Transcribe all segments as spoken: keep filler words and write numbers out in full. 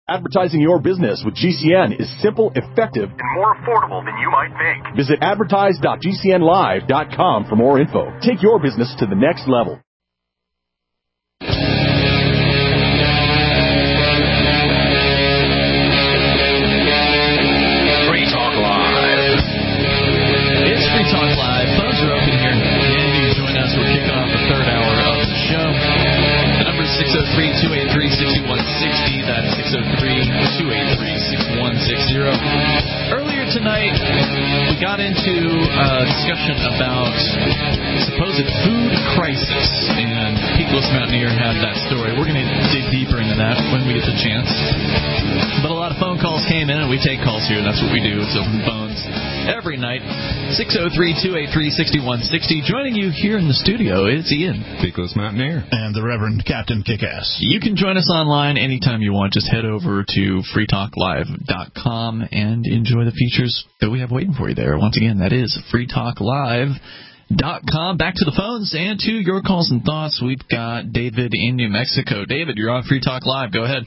Advertising your business with G C N is simple, effective, and more affordable than you might think. Visit advertise dot g c n live dot com for more info. Take your business to the next level. Free Talk Live. It's Free Talk Live. Phones are open here. Andy, join us. We're kicking off the third hour of the show. The number is six oh three, two eight three, six one six oh. That's six oh three, two eight three, six one six oh. Earlier tonight, we got into a discussion about supposed food crisis, and Peakless Mountaineer had that story. We're going to dig deeper into that when we get the chance. But a lot of phone calls came in, and we take calls here. That's what we do. It's open phones every night. six oh three, two eight three, six one six oh. Joining you here in the studio, it's Ian. Peakless Mountaineer. And the Reverend Captain Kickass. You can join us online anytime you want. Just head over to free talk live dot com and enjoy the features that we have waiting for you there. Once again, that is free talk live dot com. Back to the phones and to your calls and thoughts. We've got David in New Mexico. David, you're on Free Talk Live. Go ahead.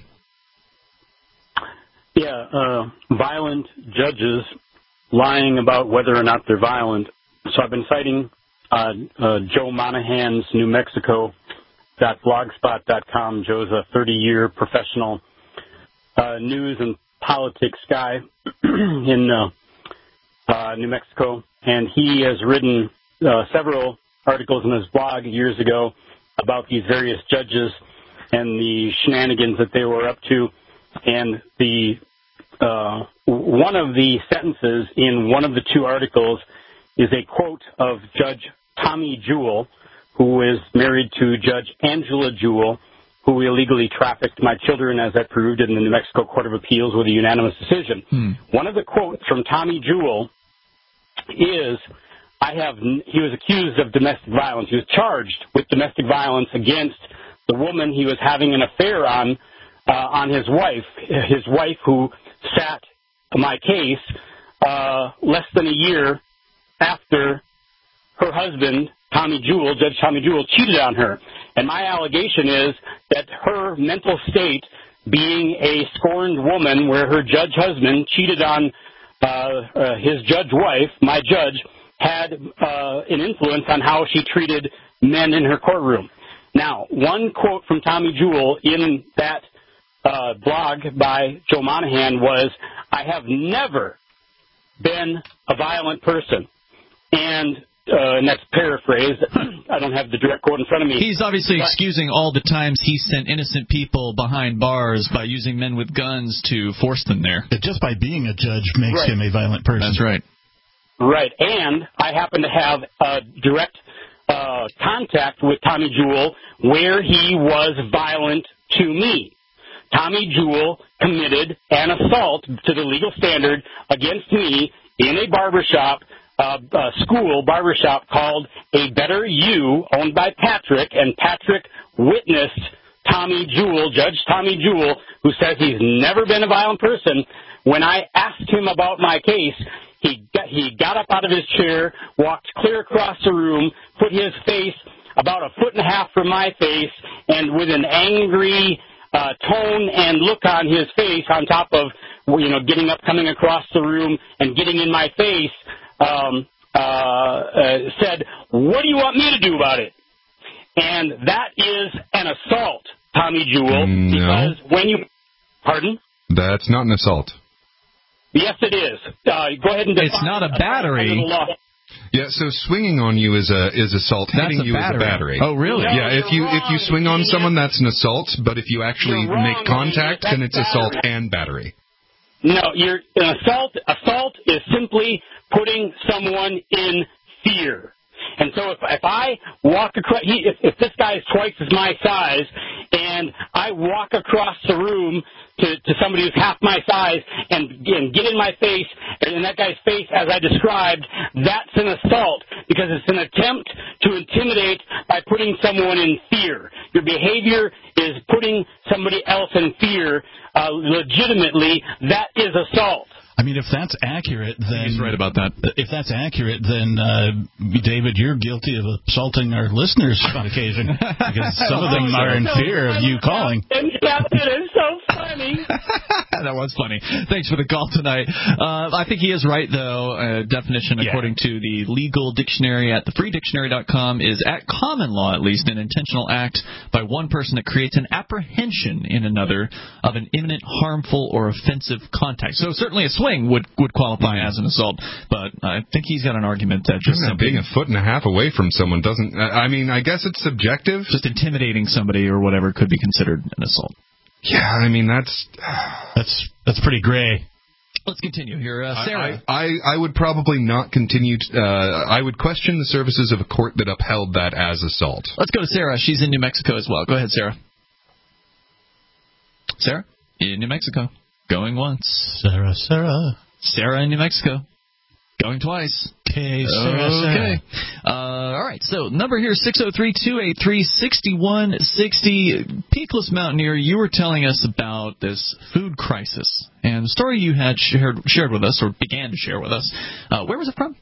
Yeah, uh, violent judges lying about whether or not they're violent. So I've been citing uh, uh, Joe Monahan's New Mexico dot blogspot dot com. Joe's a thirty-year professional uh, news and politics guy in uh, uh, New Mexico, and he has written uh, several articles in his blog years ago about these various judges and the shenanigans that they were up to. And the uh, one of the sentences in one of the two articles is a quote of Judge Tommy Jewell, who is married to Judge Angela Jewell, who illegally trafficked my children, as I proved in the New Mexico Court of Appeals with a unanimous decision. Hmm. One of the quotes from Tommy Jewell is, I have, he was accused of domestic violence. He was charged with domestic violence against the woman he was having an affair on, uh, on his wife, his wife who sat my case uh, less than a year after her husband, Tommy Jewell, Judge Tommy Jewell, cheated on her. And my allegation is that her mental state, being a scorned woman where her judge husband cheated on uh, uh, his judge wife, my judge, had uh, an influence on how she treated men in her courtroom. Now, one quote from Tommy Jewell in that uh, blog by Joe Monahan was, I have never been a violent person. And Uh, and that's paraphrased. I don't have the direct quote in front of me. He's obviously but, excusing all the times he sent innocent people behind bars by using men with guns to force them there. Just by being a judge makes right. him a violent person. That's right. Right. And I happen to have a direct uh, contact with Tommy Jewell where he was violent to me. Tommy Jewell committed an assault to the legal standard against me in a barbershop Uh, a school barbershop called A Better You, owned by Patrick, and Patrick witnessed Tommy Jewell, Judge Tommy Jewell, who says he's never been a violent person. When I asked him about my case, he got, he got up out of his chair, walked clear across the room, put his face about a foot and a half from my face, and with an angry uh, tone and look on his face, on top of, you know, getting up, coming across the room, and getting in my face, Um, uh, uh, said, what do you want me to do about it? And that is an assault, Tommy Jewell, no. because when you, pardon? That's not an assault. Yes, it is. Uh, go ahead and define. It's not a battery. Yeah, so swinging on you is a is assault. That's Hitting you battery. is a battery. Oh, really? No, yeah, if you wrong. if you swing on someone, that's an assault. But if you actually You're wrong, make contact, man. then it's That's assault battery. and battery. No, you're an assault. Assault is simply putting someone in fear. And so if if I walk across, he, if, if this guy is twice as my size, and I walk across the room to, to somebody who's half my size and, and get in my face, and in that guy's face, as I described, that's an assault because it's an attempt to intimidate by putting someone in fear. Your behavior is putting somebody else in fear uh, legitimately. That is assault. I mean, if that's accurate, then... He's right about that. If that's accurate, then, uh, David, you're guilty of assaulting our listeners on occasion, because some of them are in fear of you calling. And Captain, it's so funny. That was funny. Thanks for the call tonight. Uh, I think he is right, though. Uh, definition, yeah. according to the legal dictionary at the free dictionary dot com, is at common law, at least, an intentional act by one person that creates an apprehension in another of an imminent, harmful, or offensive contact. So certainly a swing would, would qualify as an assault, but I think he's got an argument that just simply... being a foot and a half away from someone doesn't... I mean, I guess it's subjective. Just intimidating somebody or whatever could be considered an assault. Yeah, I mean, that's... That's that's pretty gray. Let's continue here. Uh, Sarah. I, I, I would probably not continue... To, uh, I would question the services of a court that upheld that as assault. Let's go to Sarah. She's in New Mexico as well. Go ahead, Sarah. Sarah? In New Mexico. Going once. Sarah, Sarah. Sarah in New Mexico. Going twice. Okay, Sarah, okay. Uh, all right, so number here, six oh three, two eight three, six one six oh. Peakless Mountaineer, you were telling us about this food crisis. And the story you had shared shared with us, or began to share with us, uh, where was it from?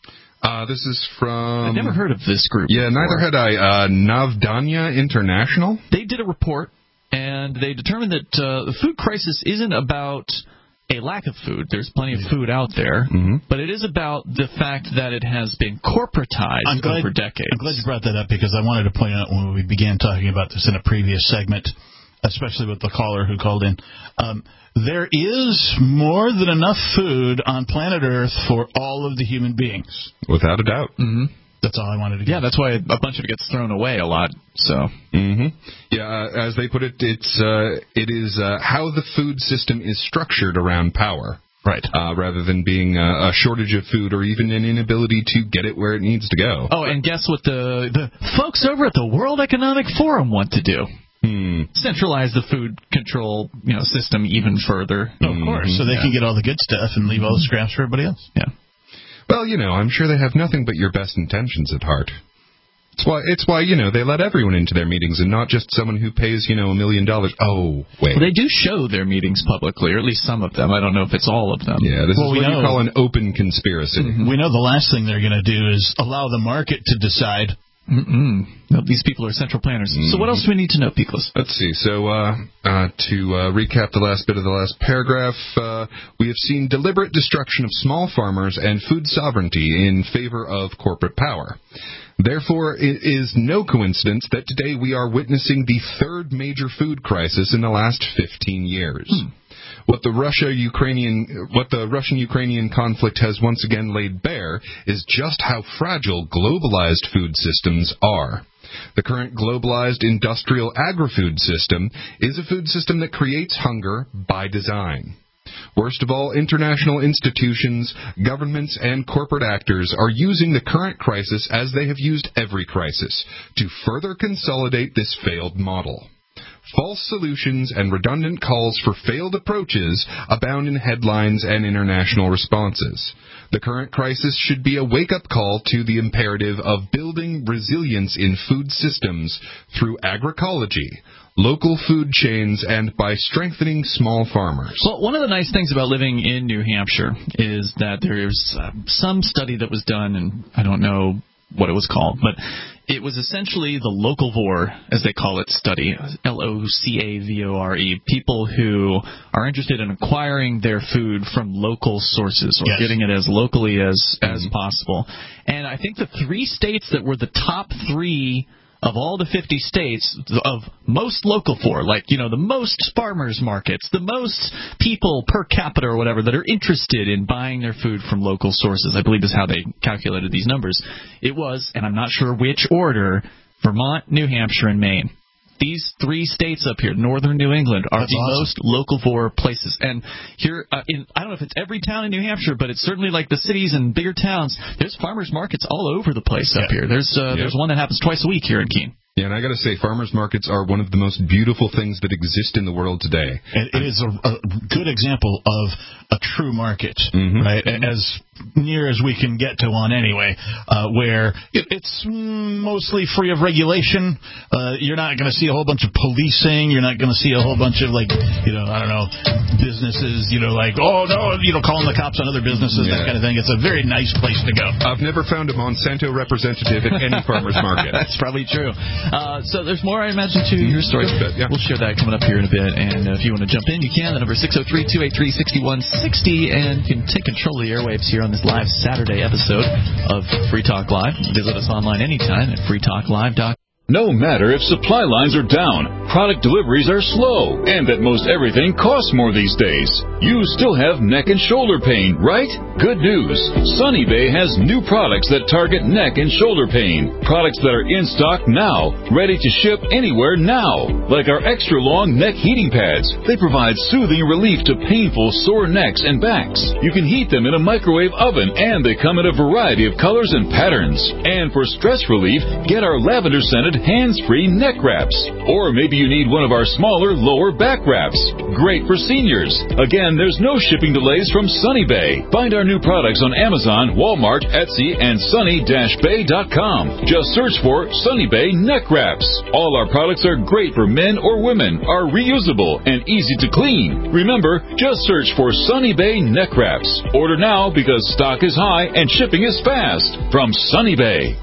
Uh, this is from... I've never heard of this group Yeah, before. neither had I. Uh, Navdanya International? They did a report, and they determined that uh, the food crisis isn't about... a lack of food. There's plenty of food out there, mm-hmm. but it is about the fact that it has been corporatized I'm glad, over decades. I'm glad you brought that up because I wanted to point out when we began talking about this in a previous segment, especially with the caller who called in, um, there is more than enough food on planet Earth for all of the human beings. Without a doubt. Mm-hmm. That's all I wanted to get. Yeah, that's why a bunch of it gets thrown away a lot. So, mm-hmm. yeah, uh, as they put it, it's uh, it is uh, how the food system is structured around power, right? Uh, rather than being a, a shortage of food or even an inability to get it where it needs to go. Oh, and guess what the the folks over at the World Economic Forum want to do? Hmm. Centralize the food control, you know, system even further. Oh, of course, mm-hmm. so they yeah. can get all the good stuff and leave all the scraps for everybody else. Yeah. Well, you know, I'm sure they have nothing but your best intentions at heart. It's why, it's why, you know, they let everyone into their meetings and not just someone who pays, you know, a million dollars. Oh, wait. Well, they do show their meetings publicly, or at least some of them. I don't know if it's all of them. Yeah, this well, is what know, you call an open conspiracy. Mm-hmm. We know the last thing they're going to do is allow the market to decide. Mm-mm. No, these people are central planners. Mm-hmm. So what else do we need to know, Peakless? Let's see. So uh, uh, to uh, recap the last bit of the last paragraph, uh, we have seen deliberate destruction of small farmers and food sovereignty in favor of corporate power. Therefore, it is no coincidence that today we are witnessing the third major food crisis in the last fifteen years. Hmm. What the Russia-Ukrainian, what the Russian-Ukrainian conflict has once again laid bare is just how fragile globalized food systems are. The current globalized industrial agri-food system is a food system that creates hunger by design. Worst of all, international institutions, governments, and corporate actors are using the current crisis as they have used every crisis, to further consolidate this failed model. False solutions and redundant calls for failed approaches abound in headlines and international responses. The current crisis should be a wake-up call to the imperative of building resilience in food systems through agroecology, local food chains, and by strengthening small farmers. Well, one of the nice things about living in New Hampshire is that there's uh, some study that was done, and I don't know what it was called, but it was essentially the localvore, as they call it, study, L O C A V O R E, people who are interested in acquiring their food from local sources or yes. getting it as locally as, mm-hmm. as possible. And I think the three states that were the top three of all the fifty states of most local for, like, you know, the most farmers markets, the most people per capita or whatever that are interested in buying their food from local sources, I believe is how they calculated these numbers. It was, and I'm not sure which order, Vermont, New Hampshire, and Maine. These three states up here, northern New England, are That's the awesome. most local for places. And here, uh, in, I don't know if it's every town in New Hampshire, but it's certainly like the cities and bigger towns. There's farmers markets all over the place yeah. up here. There's uh, yeah. there's one that happens twice a week here in Keene. Yeah, and I got to say, farmers markets are one of the most beautiful things that exist in the world today. And it is a, a good example of a true market, mm-hmm. right? As near as we can get to one anyway, uh, where it, it's mostly free of regulation. Uh, you're not going to see a whole bunch of policing. You're not going to see a whole bunch of, like, you know, I don't know, businesses, you know, like, oh, no, you know, calling the cops on other businesses, yeah. that kind of thing. It's a very nice place to go. I've never found a Monsanto representative at any farmer's market. That's probably true. Uh, so there's more, I imagine, to your story. Bit, yeah. We'll share that coming up here in a bit. And uh, if you want to jump in, you can. The number is six oh three, two eight three, six one six oh, and you can take control of the airwaves here on this live Saturday episode of Free Talk Live. Visit us online anytime at free talk live dot com. No matter if supply lines are down, product deliveries are slow, and that most everything costs more these days, you still have neck and shoulder pain, right? Good news. Sunny Bay has new products that target neck and shoulder pain. Products that are in stock now, ready to ship anywhere now. Like our extra long neck heating pads. They provide soothing relief to painful sore necks and backs. You can heat them in a microwave oven, and they come in a variety of colors and patterns. And for stress relief, get our lavender scented hands-free neck wraps. Or maybe you need one of our smaller lower back wraps. Great for seniors. Again, there's no shipping delays from Sunny Bay. Find our new products on Amazon, Walmart, Etsy, and sunny dash bay dot com. Just search for Sunny Bay neck wraps. All our products are great for men or women, are reusable, and easy to clean. Remember, just search for Sunny Bay neck wraps. Order now because stock is high and shipping is fast. From Sunny Bay.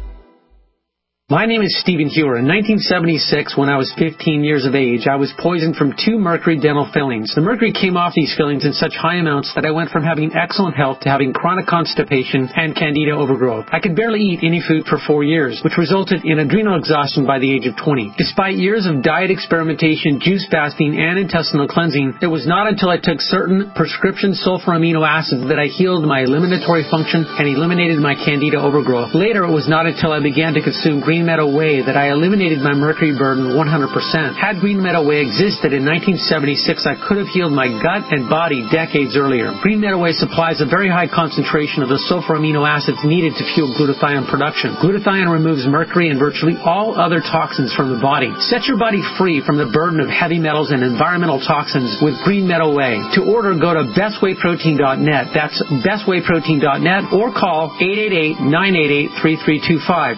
My name is Stephen Hewer. In nineteen seventy-six, when I was fifteen years of age, I was poisoned from two mercury dental fillings. The mercury came off these fillings in such high amounts that I went from having excellent health to having chronic constipation and candida overgrowth. I could barely eat any food for four years, which resulted in adrenal exhaustion by the age of twenty. Despite years of diet experimentation, juice fasting, and intestinal cleansing, it was not until I took certain prescription sulfur amino acids that I healed my eliminatory function and eliminated my candida overgrowth. Later, it was not until I began to consume green Green Meadow Whey that I eliminated my mercury burden one hundred percent. Had Green Meadow Whey existed in nineteen seventy-six, I could have healed my gut and body decades earlier. Green Meadow Whey supplies a very high concentration of the sulfur amino acids needed to fuel glutathione production. Glutathione removes mercury and virtually all other toxins from the body. Set your body free from the burden of heavy metals and environmental toxins with Green Meadow Whey. To order, go to best whey protein dot net. That's best whey protein dot net or call eight eight eight, nine eight eight, three three two five.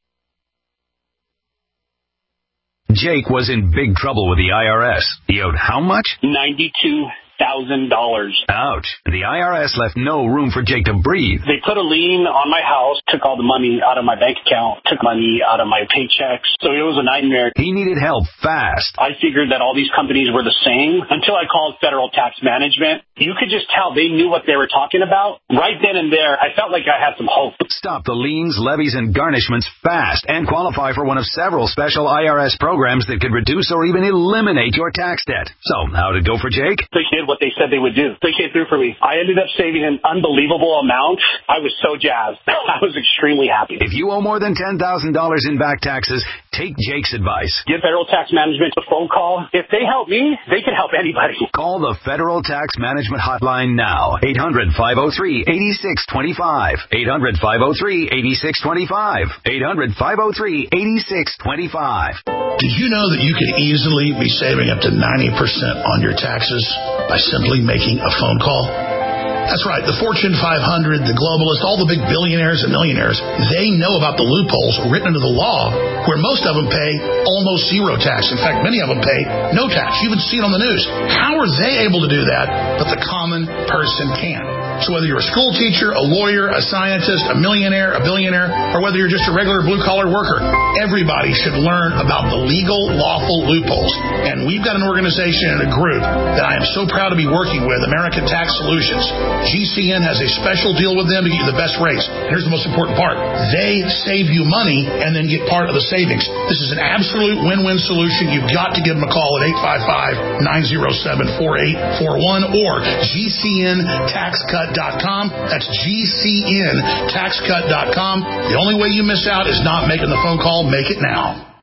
Jake was in big trouble with the I R S. He owed how much? ninety-two thousand dollars. Ouch. The I R S left no room for Jake to breathe. They put a lien on my house, took all the money out of my bank account, took money out of my paychecks. So it was a nightmare. He needed help fast. I figured that all these companies were the same until I called Federal Tax Management. You could just tell they knew what they were talking about. Right then and there, I felt like I had some hope. Stop the liens, levies, and garnishments fast and qualify for one of several special I R S programs that could reduce or even eliminate your tax debt. So, how'd it go for Jake? They did what they said they would do. They came through for me. I ended up saving an unbelievable amount. I was so jazzed. I was extremely happy. If you owe more than ten thousand dollars in back taxes, take Jake's advice. Give Federal Tax Management a phone call. If they help me, they can help anybody. Call the Federal Tax Management Hotline now. eight hundred, five oh three, eight six two five. eight hundred, five oh three, eight six two five. eight hundred, five oh three, eight six two five. Did you know that you could easily be saving up to ninety percent on your taxes by simply making a phone call? That's right. The Fortune five hundred, the globalists, all the big billionaires and millionaires, they know about the loopholes written into the law where most of them pay almost zero tax. In fact, many of them pay no tax. You even see it on the news. How are they able to do that, but the common person can? So whether you're a school teacher, a lawyer, a scientist, a millionaire, a billionaire, or whether you're just a regular blue-collar worker, everybody should learn about the legal, lawful loopholes. And we've got an organization and a group that I am so proud to be working with, American Tax Solutions. G C N has a special deal with them to get you the best rates. Here's the most important part. They save you money and then get part of the savings. This is an absolute win-win solution. You've got to give them a call at eight five five, nine oh seven, four eight four one or G C N tax cut dot com. That's G C N tax cut dot com. The only way you miss out is not making the phone call. Make it now.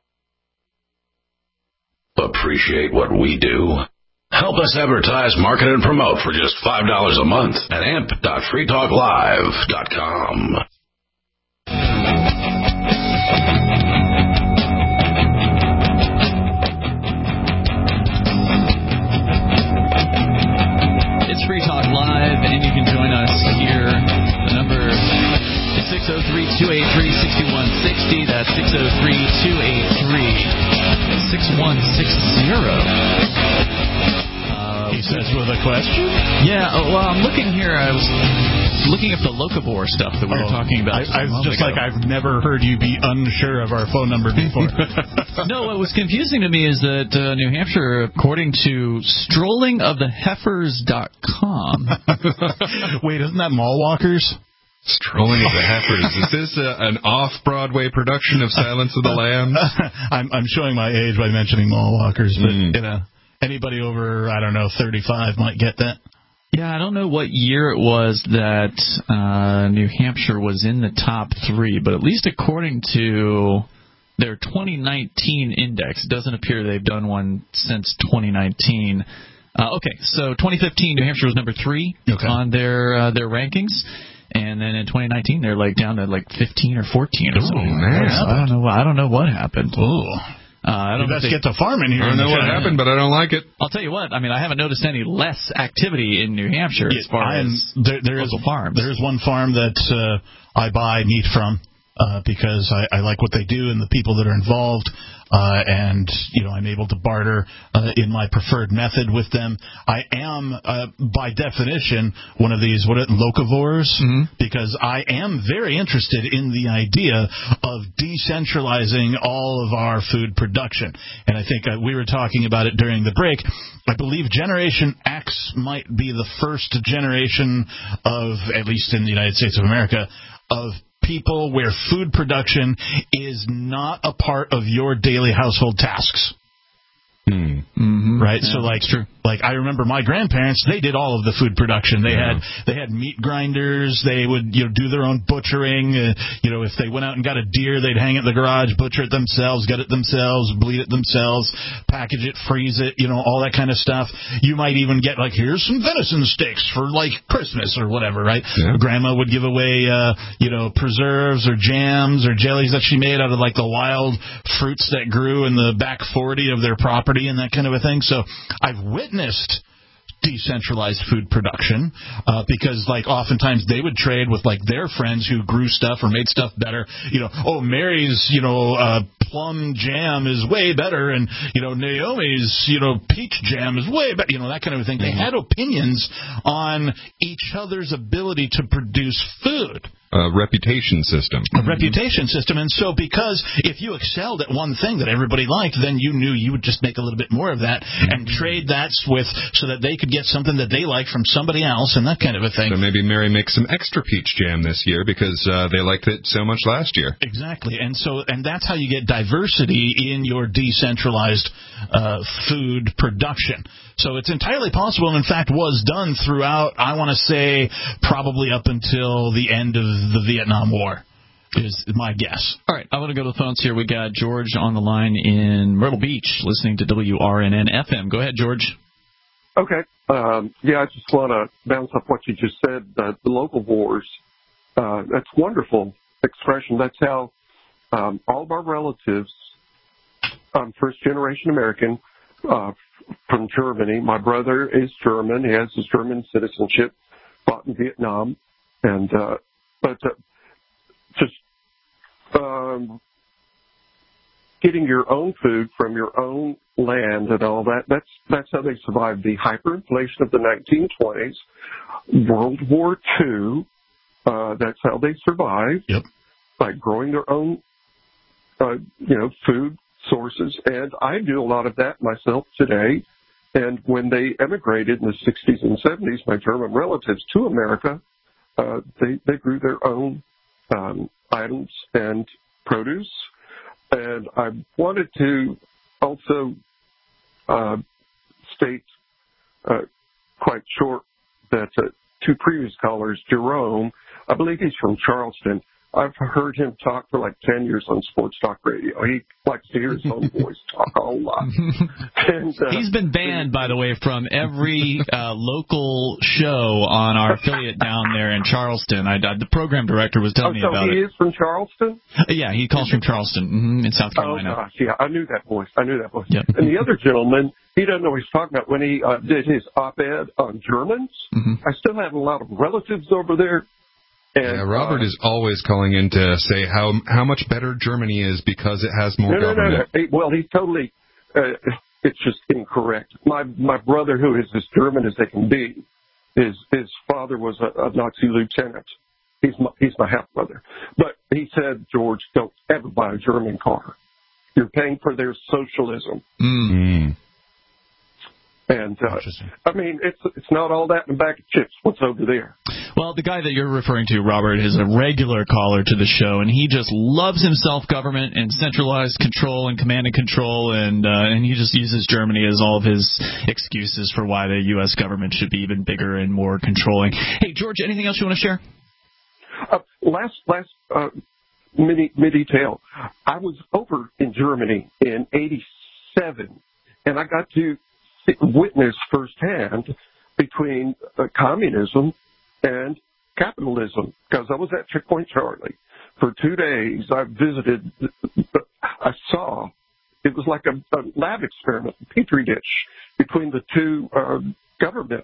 Appreciate what we do? Help us advertise, market, and promote for just five dollars a month at amp dot free talk live dot com. It's Free Talk Live, and you can join us here two eight three, six one six zero. That's six oh three, two eight three, six one six zero. Uh, he says with a question? Yeah, well, I'm looking here. I was looking at the Locavore stuff that we were oh, talking about. I, I was just ago. like, I've never heard you be unsure of our phone number before. No, what was confusing to me is that uh, New Hampshire, according to strolling of the heifers dot com. Wait, isn't that Mall Walkers? Strolling of the Heifers. Is this a, an off-Broadway production of Silence of the Lambs? I'm, I'm showing my age by mentioning Mall Walkers, but mm. you know, anybody over, I don't know, thirty-five might get that. Yeah, I don't know what year it was that uh, New Hampshire was in the top three, but at least according to their twenty nineteen index, it doesn't appear they've done one since twenty nineteen. Uh, okay, so twenty fifteen, New Hampshire was number three okay. on their uh, their rankings. And then in twenty nineteen, they're like down to like fifteen or fourteen or something. Oh, man. I don't know. I don't know what happened. Ooh. Uh, I don't you best they, get to farming here. I don't know what happened, but I don't like it. I'll tell you what. I mean, I haven't noticed any less activity in New Hampshire yeah, as far am, as there, there local is, farms. There is one farm that uh, I buy meat from uh, because I, I like what they do and the people that are involved. Uh, and, you know, I'm able to barter uh, in my preferred method with them. I am, uh, by definition, one of these, what are it, locavores, mm-hmm. because I am very interested in the idea of decentralizing all of our food production. And I think uh, we were talking about it during the break. I believe Generation X might be the first generation of, at least in the United States of America, of people where food production is not a part of your daily household tasks. Mm. Mm-hmm. Right? Yeah, so, like, true. like I remember my grandparents, they did all of the food production. They yeah. had they had meat grinders. They would, you know, do their own butchering. Uh, you know, if they went out and got a deer, they'd hang it in the garage, butcher it themselves, gut it themselves, bleed it themselves, package it, freeze it, you know, all that kind of stuff. You might even get, like, here's some venison steaks for, like, Christmas or whatever, right? Yeah. Grandma would give away, uh, you know, preserves or jams or jellies that she made out of, like, the wild fruits that grew in the back forty of their property and that kind of a thing. So I've witnessed decentralized food production uh, because, like, oftentimes they would trade with, like, their friends who grew stuff or made stuff better. You know, oh, Mary's, you know, uh, plum jam is way better, and, you know, Naomi's, you know, peach jam is way better. You know, that kind of thing. Mm-hmm. They had opinions on each other's ability to produce food. A reputation system. A reputation system. And so because if you excelled at one thing that everybody liked, then you knew you would just make a little bit more of that and trade that with so that they could get something that they like from somebody else and that kind of a thing. So maybe Mary makes some extra peach jam this year because uh, they liked it so much last year. Exactly. And so and that's how you get diversity in your decentralized uh, food production. So it's entirely possible, and in fact was done throughout, I want to say, probably up until the end of the Vietnam War, is my guess. All right, I want to go to the phones here. We got George on the line in Myrtle Beach, listening to W R N N F M. Go ahead, George. Okay. Um, yeah, I just want to bounce off what you just said. Uh, the local wars, uh, that's wonderful expression. That's how um, all of our relatives, um, first-generation American, uh, from Germany. My brother is German. He has his German citizenship, fought in Vietnam. And, uh, but, uh, just, um, getting your own food from your own land and all that, that's, that's how they survived the hyperinflation of the nineteen twenties, World War Two, uh, that's how they survived. Yep. By growing their own, uh, you know, food sources, and I do a lot of that myself today. And when they emigrated in the sixties and seventies, my German relatives to America, uh, they, they grew their own um, items and produce. And I wanted to also uh, state uh, quite short that uh, two previous callers, Jerome, I believe he's from Charleston, I've heard him talk for like ten years on sports talk radio. He likes to hear his own voice talk a whole lot. And, uh, He's been banned, by the way, from every uh, local show on our affiliate down there in Charleston. I, I, the program director was telling oh, me so about he it. he is from Charleston? Uh, yeah, he calls from Charleston mm-hmm, in South Carolina. Oh, gosh, yeah, I knew that voice. I knew that voice. Yep. And the other gentleman, he doesn't know what he's talking about. When he uh, did his op-ed on Germans, mm-hmm. I still have a lot of relatives over there. And, yeah, Robert uh, is always calling in to say how how much better Germany is because it has more no, government. No, no, no. Well, he's totally, uh, it's just incorrect. My my brother, who is as German as they can be, his his father was a, a Nazi lieutenant. He's my, he's my half-brother. But he said, George, don't ever buy a German car. You're paying for their socialism. Mm. And, uh, I mean, it's it's not all that in a bag of chips, what's over there. Well, the guy that you're referring to, Robert, is a regular caller to the show, and he just loves himself government and centralized control and command and control, and uh, and he just uses Germany as all of his excuses for why the U S government should be even bigger and more controlling. Hey, George, anything else you want to share? Uh, last last uh, mini, mini detail. I was over in Germany in eighty-seven, and I got to witness firsthand between uh, communism and capitalism, because I was at Checkpoint Charlie for two days. I visited, I saw, it was like a, a lab experiment, a petri dish between the two uh, governments,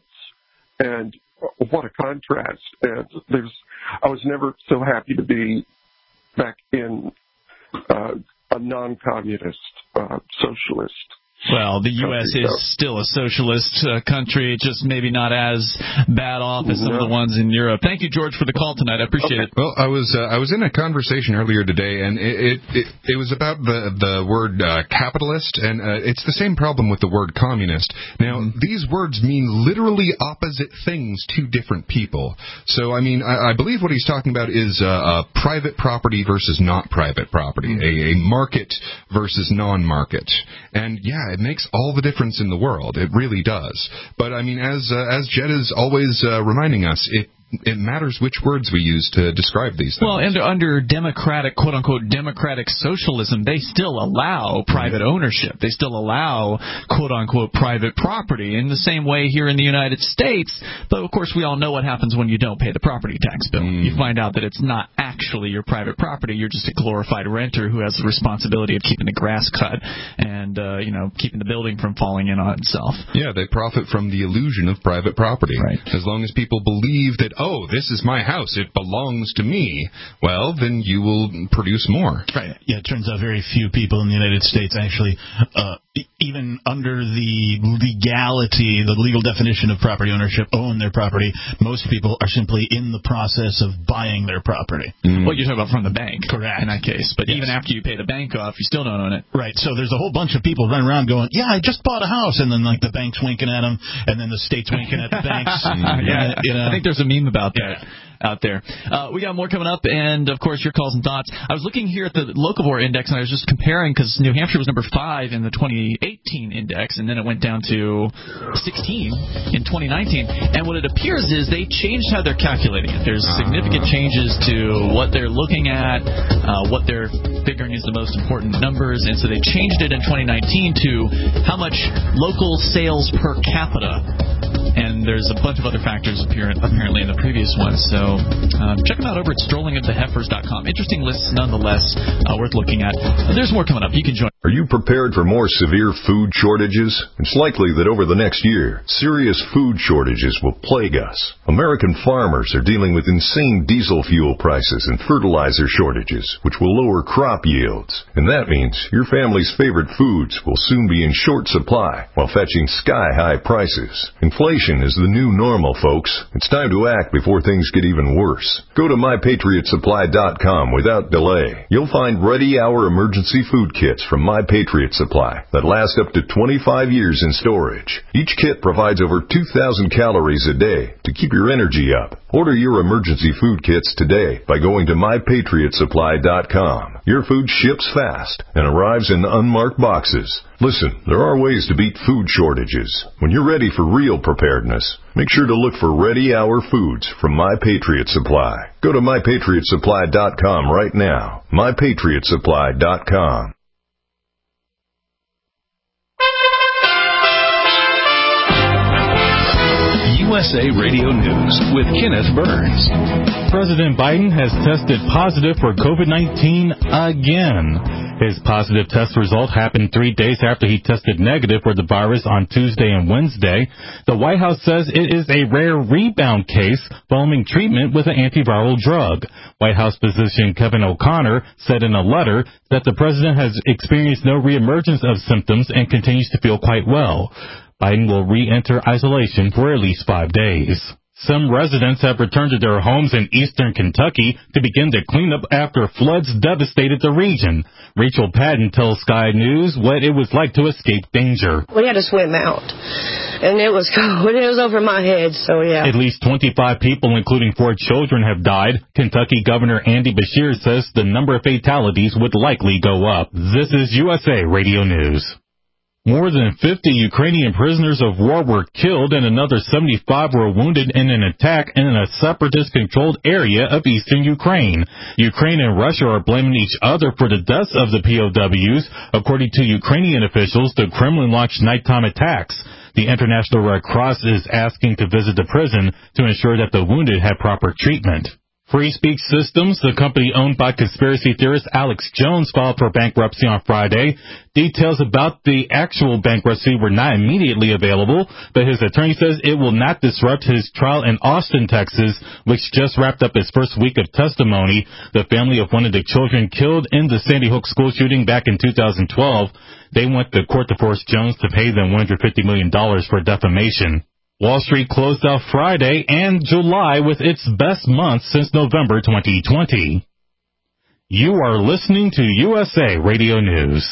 and what a contrast. And there's, I was never so happy to be back in uh, a non-communist uh, socialist. Well, the U S is still a socialist uh, country, just maybe not as bad off as some no. of the ones in Europe. Thank you, George, for the call tonight. I appreciate okay. it. Well, I was uh, I was in a conversation earlier today, and it it, it, it was about the the word uh, capitalist, and uh, it's the same problem with the word communist. Now, mm-hmm. these words mean literally opposite things to different people. So, I mean, I, I believe what he's talking about is uh, uh, private property versus not private property, mm-hmm. a, a market versus non-market, and yeah. It makes all the difference in the world. It really does. But, I mean, as uh, as Jed is always uh, reminding us, it it matters which words we use to describe these things. Well, and under democratic, quote-unquote, democratic socialism, they still allow private ownership. They still allow, quote-unquote, private property in the same way here in the United States. But, of course, we all know what happens when you don't pay the property tax bill. Mm. You find out that it's not actually your private property. You're just a glorified renter who has the responsibility of keeping the grass cut and, uh, you know, keeping the building from falling in on itself. Yeah, they profit from the illusion of private property. Right. As long as people believe that, oh, this is my house, it belongs to me, well, then you will produce more. Right. Yeah, it turns out very few people in the United States actually, uh, even under the legality, the legal definition of property ownership, own their property. Most people are simply in the process of buying their property. Mm. Well, you're talking about from the bank. Correct. In that case. But yes. even after you pay the bank off, you still don't own it. Right. So there's a whole bunch of people running around going, yeah, I just bought a house, and then like the bank's winking at them, and then the state's winking at the banks. yeah, you know? I think there's a meme about that. Yeah. Out there. Uh, we got more coming up, and, of course, your calls and thoughts. I was looking here at the Locavore Index, and I was just comparing, because New Hampshire was number five in the twenty eighteen index, and then it went down to sixteen in twenty nineteen. And what it appears is they changed how they're calculating it. There's significant changes to what they're looking at, uh, what they're figuring is the most important numbers, and so they changed it in twenty nineteen to how much local sales per capita. And there's a bunch of other factors apparently in the previous one. So um, check them out over at strolling of the heifers dot com. Interesting lists nonetheless, uh, worth looking at. There's more coming up. You can join. Are you prepared for more severe food shortages? It's likely that over the next year, serious food shortages will plague us. American farmers are dealing with insane diesel fuel prices and fertilizer shortages, which will lower crop yields. And that means your family's favorite foods will soon be in short supply while fetching sky-high prices. Inflation is the new normal, folks. It's time to act before things get even worse. Go to my patriot supply dot com without delay. You'll find ready-hour emergency food kits from My Patriot Supply that last up to twenty-five years in storage. Each kit provides over two thousand calories a day to keep your energy up. Order your emergency food kits today by going to my patriot supply dot com. Your food ships fast and arrives in unmarked boxes. Listen, there are ways to beat food shortages. When you're ready for real preparedness, make sure to look for ready-hour foods from My Patriot Supply. Go to my patriot supply dot com right now. my patriot supply dot com. U S A Radio News with Kenneth Burns. President Biden has tested positive for COVID nineteen again. His positive test result happened three days after he tested negative for the virus on Tuesday and Wednesday. The White House says it is a rare rebound case following treatment with an antiviral drug. White House physician Kevin O'Connor said in a letter that the president has experienced no reemergence of symptoms and continues to feel quite well. Biden will re-enter isolation for at least five days. Some residents have returned to their homes in eastern Kentucky to begin the cleanup after floods devastated the region. Rachel Patton tells Sky News what it was like to escape danger. We had to swim out, and it was cold. It was over my head, so yeah. At least twenty-five people, including four children, have died. Kentucky Governor Andy Beshear says the number of fatalities would likely go up. This is U S A Radio News. More than fifty Ukrainian prisoners of war were killed and another seventy-five were wounded in an attack in a separatist-controlled area of eastern Ukraine. Ukraine and Russia are blaming each other for the deaths of the P O Ws. According to Ukrainian officials, the Kremlin launched nighttime attacks. The International Red Cross is asking to visit the prison to ensure that the wounded have proper treatment. Free Speech Systems, the company owned by conspiracy theorist Alex Jones, filed for bankruptcy on Friday. Details about the actual bankruptcy were not immediately available, but his attorney says it will not disrupt his trial in Austin, Texas, which just wrapped up its first week of testimony. The family of one of the children killed in the Sandy Hook school shooting back in two thousand twelve, they went to court to force Jones to pay them one hundred fifty million dollars for defamation. Wall Street closed out Friday and July with its best month since November twenty twenty. You are listening to U S A Radio News.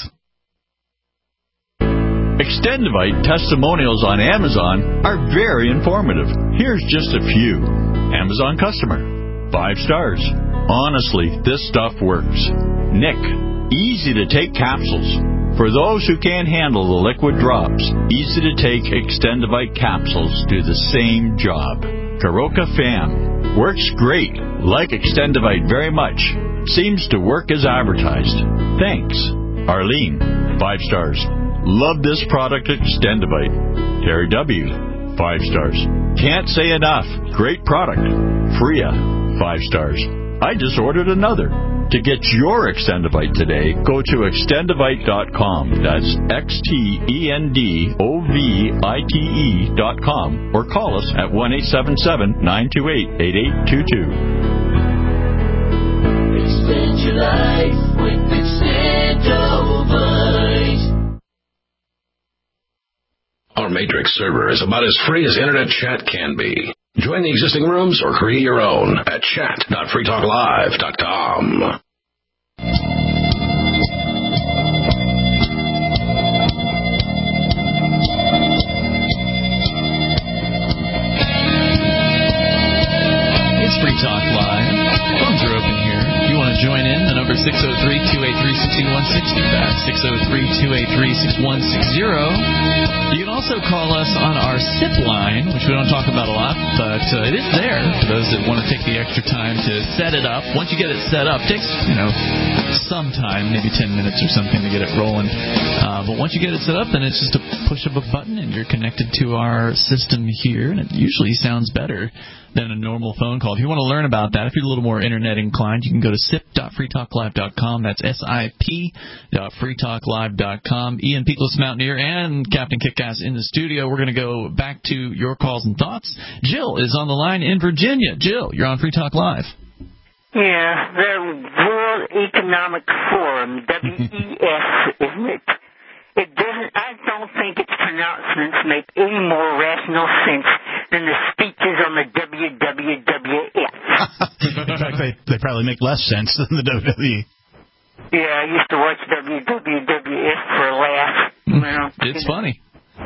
Extendivite testimonials on Amazon are very informative. Here's just a few. Amazon customer. Five stars. Honestly, this stuff works. Nick. Easy to take capsules. For those who can't handle the liquid drops, easy to take Extendivite capsules do the same job. Karoka Fam. Works great. Like Extendivite very much. Seems to work as advertised. Thanks. Arlene. Five stars. Love this product Extendivite. Terry W. Five stars. Can't say enough. Great product. Freya. Five stars. I just ordered another. To get your Extendivite today, go to extendivite dot com. That's X T E N D O V I T E dot com. Or call us at one eight seven seven, nine two eight, eight eight two two. Extend your life with Extendivite. Our Matrix server is about as free as internet chat can be. Join the existing rooms or create your own at chat dot free talk live dot com. It's Free Talk Live. Phones are open here. If you want to join in, the number is six oh three, two eight three, six one six oh. That's six oh three, two eight three, six one six oh. You can also call us on our S I P line, which we don't talk about a lot, but uh, it is there for those that want to take the extra time to set it up. Once you get it set up, it takes, you know, some time, maybe ten minutes or something to get it rolling. Uh, but once you get it set up, then it's just a push of a button and you're connected to our system here, and it usually sounds better than a normal phone call. If you want to learn about that, if you're a little more internet inclined, you can go to S I P dot free talk live dot com. That's S I P dot free talk live dot com. Ian Peakless Mountaineer and Captain Kickass in the studio. We're going to go back to your calls and thoughts. Jill is on the line in Virginia. Jill, you're on Free Talk Live. Yeah, the World Economic Forum, W E F, isn't it? It doesn't. I don't think its pronouncements make any more rational sense than the speeches on the W W F. In fact, they, they probably make less sense than the W W E. Yeah, I used to watch W W F for a laugh. Well, it's funny.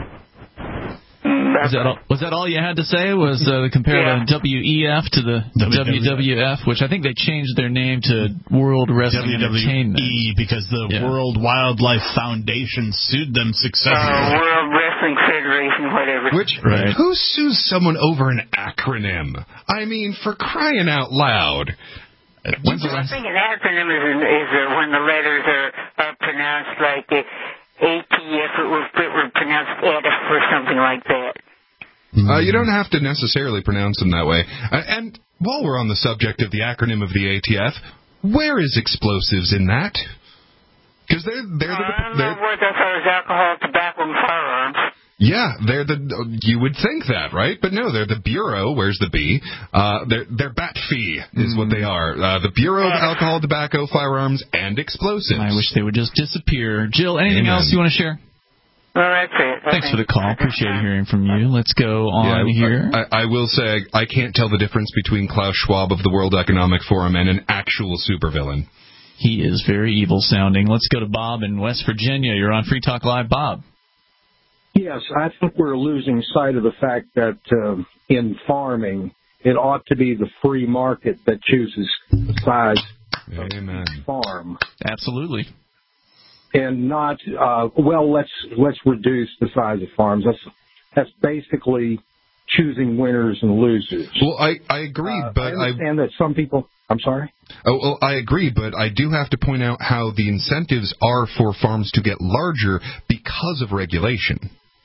Was that, all, was that all you had to say? Was uh, compare yeah. the W E F to the W W F, which I think they changed their name to World Wrestling W W E Entertainment. Because the yeah. World Wildlife Foundation sued them successfully. Uh, World Wrestling Federation, whatever. Which, right. Who sues someone over an acronym? I mean, for crying out loud. When's the last... I think an acronym is, is uh, when the letters are, are pronounced like uh, A T F, it was, it was pronounced A T F or something like that. Uh, you don't have to necessarily pronounce them that way. Uh, and while we're on the subject of the acronym of the A T F, where is explosives in that? Because they're they're the I don't they're, know what that is alcohol, tobacco, and firearms. yeah, they're the you would think that, right? But no, they're the Bureau. Where's the B? Uh, they're they're B A T F E is what they are. Uh, the Bureau of Alcohol, Tobacco, Firearms, and Explosives. I wish they would just disappear. Jill, anything Amen. else you want to share? Well, that's it. Thanks for the call. Appreciate hearing from you. Let's go on yeah, here. I, I will say I can't tell the difference between Klaus Schwab of the World Economic Forum and an actual supervillain. He is very evil sounding. Let's go to Bob in West Virginia. You're on Free Talk Live, Bob. Yes, I think we're losing sight of the fact that uh, in farming, it ought to be the free market that chooses the size Amen. of the farm. Absolutely. And not, uh, well, let's let's reduce the size of farms. That's that's basically choosing winners and losers. Well, I, I agree, uh, but I understand I, that some people... I'm sorry? Oh, well, I agree, but I do have to point out how the incentives are for farms to get larger because of regulation.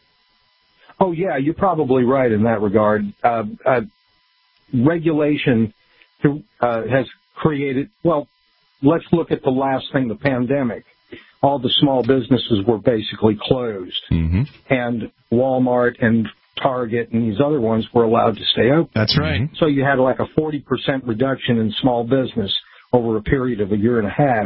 Oh, yeah, you're probably right in that regard. Uh, uh, regulation uh, has created... Well, let's look at the last thing, the pandemic. All the small businesses were basically closed. Mm-hmm. And Walmart and Target and these other ones were allowed to stay open. That's right. So you had like a forty percent reduction in small business over a period of a year and a half.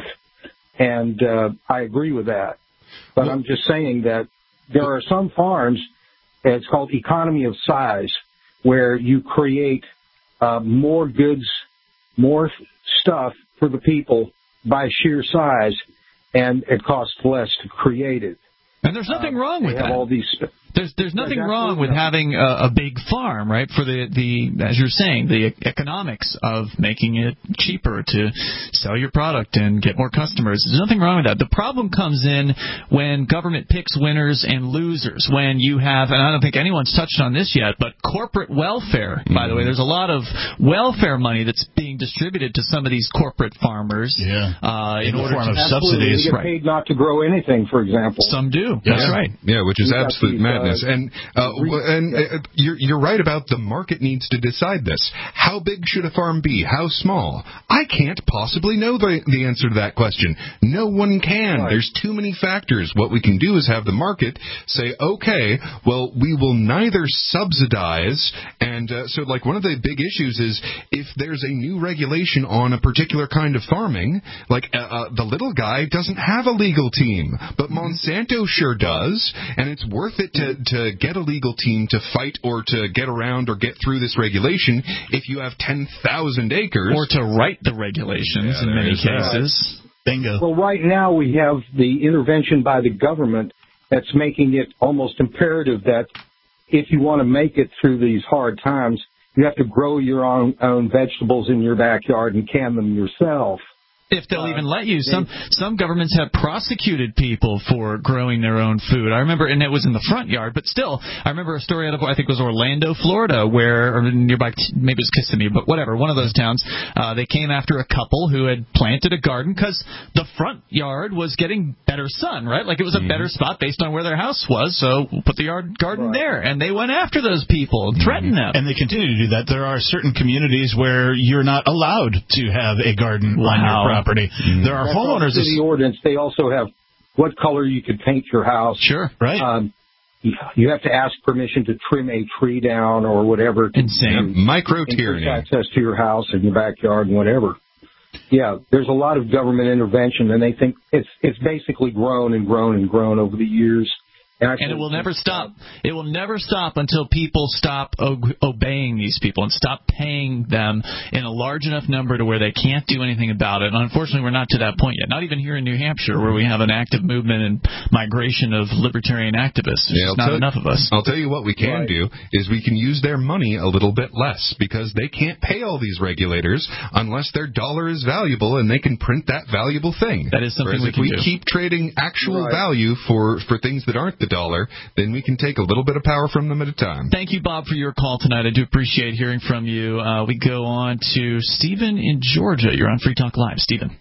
And uh, I agree with that. But well, I'm just saying that there are some farms, it's called economy of size, where you create uh, more goods, more stuff for the people by sheer size, and it costs less to create it. And there's nothing uh, wrong with that. All these st- There's there's nothing wrong with having a, a big farm, right? For the, the as you're saying, the economics of making it cheaper to sell your product and get more customers. There's nothing wrong with that. The problem comes in when government picks winners and losers. When you have, and I don't think anyone's touched on this yet, but corporate welfare. Mm-hmm. By the way, there's a lot of welfare money that's being distributed to some of these corporate farmers. Yeah. Uh, in, in the order form to of subsidies. They get paid not to grow anything, for example. Some do. Yeah. That's right. Yeah, which is We've absolute these, madness. Uh, and uh, and uh, you're you're right about the market needs to decide this. How big should a farm be? How small? I can't possibly know the the answer to that question. No one can. Right. There's too many factors. What we can do is have the market say, okay, well, we will neither subsidize, and uh, so like one of the big issues is if there's a new regulation on a particular kind of farming, like uh, uh, the little guy doesn't have a legal team, but Monsanto sure does, and it's worth it to, to get a legal team to fight or to get around or get through this regulation if you have ten thousand acres. Or to write the regulations yeah, in many cases. That. Bingo. Well, right now we have the intervention by the government that's making it almost imperative that if you want to make it through these hard times, you have to grow your own, own vegetables in your backyard and can them yourself. If they'll uh, even let you. Some some governments have prosecuted people for growing their own food. I remember, and it was in the front yard, but still, I remember a story out of, I think it was Orlando, Florida, where, or nearby, maybe it was Kissimmee, but whatever, one of those towns, uh, they came after a couple who had planted a garden because the front yard was getting better sun, right? Like it was a mm-hmm. better spot based on where their house was, so we'll put the yard garden right there. And they went after those people and mm-hmm. threatened them. And they continue to do that. There are certain communities where you're not allowed to have a garden wow. on your property. Property. Mm-hmm. There are That's homeowners. Also the ordinance. They also have what color you could paint your house. Sure, right. Um, you have to ask permission to trim a tree down or whatever. Insane. Micro tyranny. Access to your house and your backyard and whatever. Yeah, there's a lot of government intervention, and they think it's it's basically grown and grown and grown over the years. And, and it will never stop. It will never stop until people stop o- obeying these people and stop paying them in a large enough number to where they can't do anything about it. And unfortunately, we're not to that point yet. Not even here in New Hampshire, where we have an active movement and migration of libertarian activists. There's yeah, not enough of us. I'll tell you what we can right. do is we can use their money a little bit less because they can't pay all these regulators unless their dollar is valuable and they can print that valuable thing. That is something Whereas we can if we do. keep trading actual right. value for, for things that aren't the dollar, then we can take a little bit of power from them at a time. Thank you, Bob, for your call tonight. I do appreciate hearing from you. Uh, we go on to Stephen in Georgia. You're on Free Talk Live. Stephen.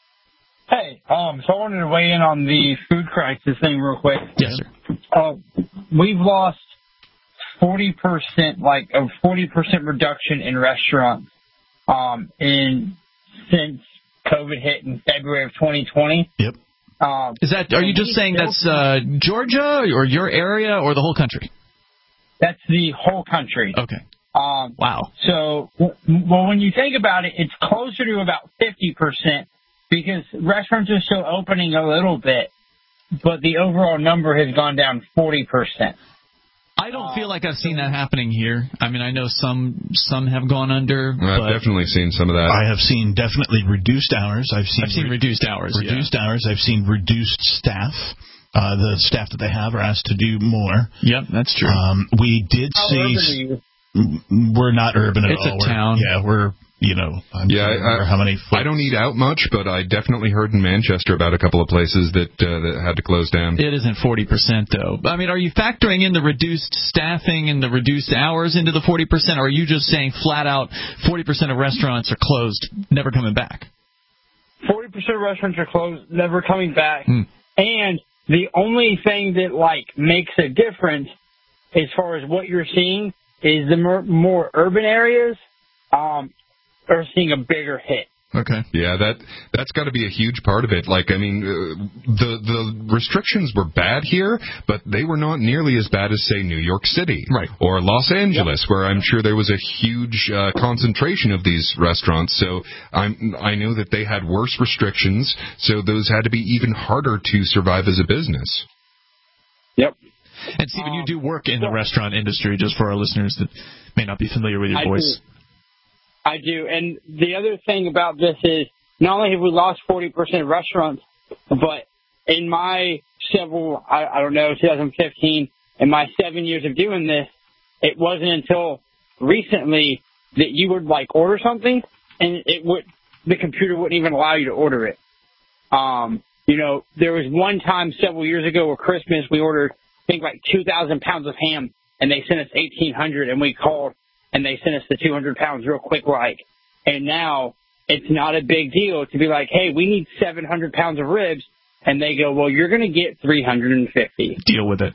Hey, um, so I wanted to weigh in on the food crisis thing real quick. Yes, sir. Uh, we've lost forty percent, like a forty percent reduction in restaurants um, in since COVID hit in February of twenty twenty. Yep. Um, Is that? Are you just saying that's uh, Georgia or your area or the whole country? That's the whole country. Okay. Um, wow. So, well, when you think about it, it's closer to about fifty percent because restaurants are still opening a little bit, but the overall number has gone down forty percent. I don't feel like I've seen that happening here. I mean, I know some some have gone under. I've but definitely seen some of that. I have seen definitely reduced hours. I've seen, I've seen re- reduced hours. Reduced yeah. hours. I've seen reduced staff. Uh, the staff that they have are asked to do more. Yep, that's true. Um, we did How see. urban are you? We're not urban at it's all. It's a we're, town. Yeah, we're. You know, I'm yeah, I, how many I don't eat out much, but I definitely heard in Manchester about a couple of places that uh, that had to close down. It isn't forty percent, though. I mean, are you factoring in the reduced staffing and the reduced hours into the forty percent, or are you just saying flat out forty percent of restaurants are closed, never coming back? forty percent of restaurants are closed, never coming back. Hmm. And the only thing that, like, makes a difference as far as what you're seeing is the more, more urban areas, um, are seeing a bigger hit. Okay. Yeah, that that's got to be a huge part of it. Like, I mean, uh, the the restrictions were bad here, but they were not nearly as bad as, say, New York City, right, or Los Angeles, yep. where I'm sure there was a huge uh, concentration of these restaurants. So I'm I know that they had worse restrictions, so those had to be even harder to survive as a business. Yep. And Stephen, um, you do work in the restaurant industry, just for our listeners that may not be familiar with your I voice. Do. I do. And the other thing about this is not only have we lost forty percent of restaurants, but in my several, I, I don't know, twenty fifteen, in my seven years of doing this, it wasn't until recently that you would, like, order something and it would, the computer wouldn't even allow you to order it. Um, you know, there was one time several years ago where Christmas we ordered, I think, like two thousand pounds of ham, and they sent us eighteen hundred, and we called, and they sent us the two hundred pounds real quick, like. And now it's not a big deal to be like, hey, we need seven hundred pounds of ribs. And they go, well, you're going to get three hundred fifty. Deal with it.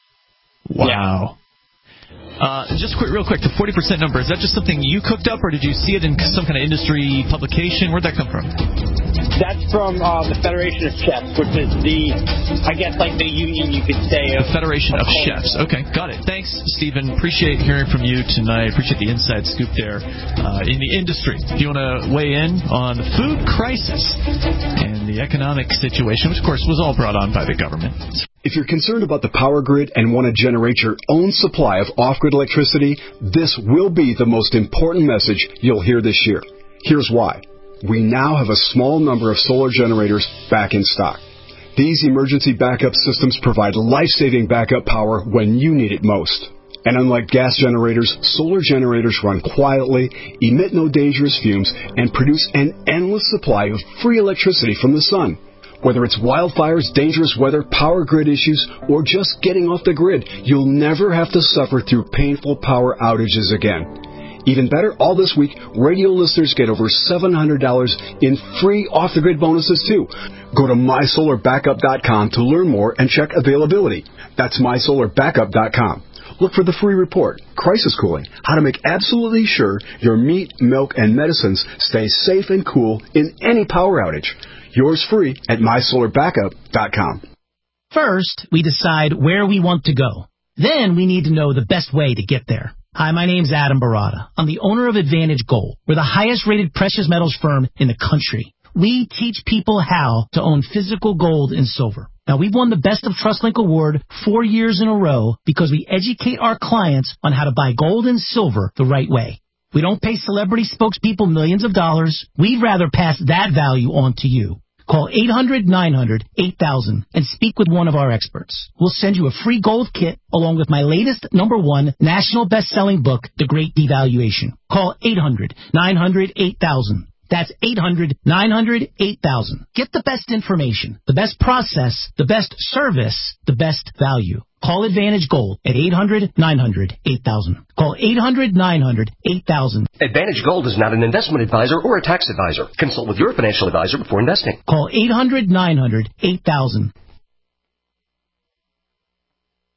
Wow. Yeah. Uh, just quick, real quick, the forty percent number, is that just something you cooked up, or did you see it in some kind of industry publication? Where'd that come from? That's from uh, the Federation of Chefs, which is the, I guess, like the union, you could say. Of the Federation of, of Chefs. Okay, got it. Thanks, Stephen. Appreciate hearing from you tonight. Appreciate the inside scoop there uh, in the industry. If you want to weigh in on the food crisis and the economic situation, which, of course, was all brought on by the government. If you're concerned about the power grid and want to generate your own supply of off-grid electricity, this will be the most important message you'll hear this year. Here's why. We now have a small number of solar generators back in stock. These emergency backup systems provide life-saving backup power when you need it most. And unlike gas generators, solar generators run quietly, emit no dangerous fumes, and produce an endless supply of free electricity from the sun. Whether it's wildfires, dangerous weather, power grid issues, or just getting off the grid, you'll never have to suffer through painful power outages again. Even better, all this week, radio listeners get over seven hundred dollars in free off-the-grid bonuses, too. Go to my solar backup dot com to learn more and check availability. That's my solar backup dot com. Look for the free report, Crisis Cooling, how to make absolutely sure your meat, milk, and medicines stay safe and cool in any power outage. Yours free at my solar backup dot com. First, we decide where we want to go. Then we need to know the best way to get there. Hi, my name's Adam Barada. I'm the owner of Advantage Gold. We're the highest-rated precious metals firm in the country. We teach people how to own physical gold and silver. Now, we've won the Best of TrustLink Award four years in a row because we educate our clients on how to buy gold and silver the right way. We don't pay celebrity spokespeople millions of dollars. We'd rather pass that value on to you. Call eight hundred nine hundred eight thousand and speak with one of our experts. We'll send you a free gold kit along with my latest number one national best-selling book, The Great Devaluation. Call eight hundred nine hundred eight thousand. That's eight hundred nine hundred eight thousand. Get the best information, the best process, the best service, the best value. Call Advantage Gold at eight hundred nine hundred eight thousand. Call eight hundred nine hundred eight thousand. Advantage Gold is not an investment advisor or a tax advisor. Consult with your financial advisor before investing. Call eight hundred nine hundred eight thousand.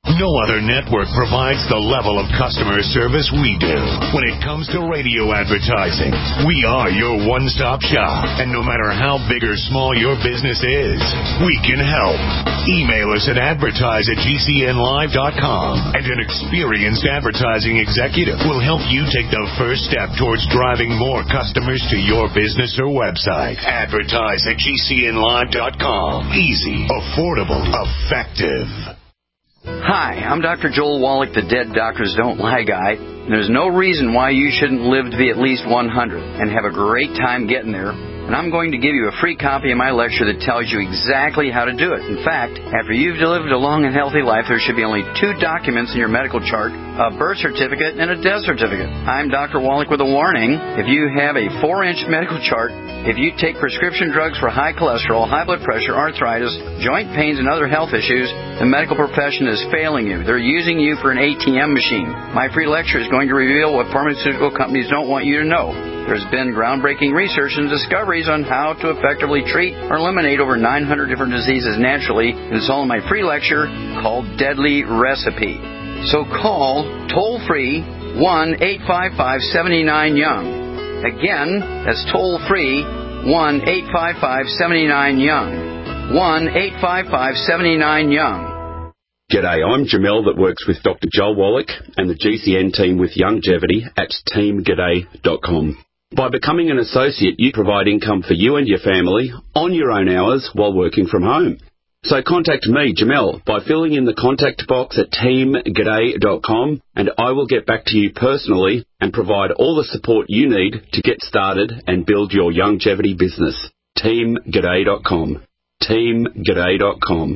No other network provides the level of customer service we do. When it comes to radio advertising, we are your one-stop shop. And no matter how big or small your business is, we can help. Email us at advertise at g c n live dot com, and an experienced advertising executive will help you take the first step towards driving more customers to your business or website. Advertise at g c n live dot com. Easy, affordable, effective. Hi, I'm Doctor Joel Wallach, the Dead Doctors Don't Lie guy. There's no reason why you shouldn't live to be at least one hundred and have a great time getting there. And I'm going to give you a free copy of my lecture that tells you exactly how to do it. In fact, after you've lived a long and healthy life, there should be only two documents in your medical chart, a birth certificate and a death certificate. I'm Doctor Wallach with a warning. If you have a four-inch medical chart, if you take prescription drugs for high cholesterol, high blood pressure, arthritis, joint pains, and other health issues, the medical profession is failing you. They're using you for an A T M machine. My free lecture is going to reveal what pharmaceutical companies don't want you to know. There's been groundbreaking research and discoveries on how to effectively treat or eliminate over nine hundred different diseases naturally. And it's all in my free lecture called Deadly Recipe. So call toll-free one eight five five, seven nine, young. Again, that's toll-free one eight five five, seven nine, young. one eight five five, seven nine, young. G'day, I'm Jamel that works with Doctor Joel Wallach and the G C N team with Longevity at team g'day dot com. By becoming an associate, you provide income for you and your family on your own hours while working from home. So contact me, Jamel, by filling in the contact box at team g'day dot com, and I will get back to you personally and provide all the support you need to get started and build your longevity business. team g'day dot com. team g'day dot com.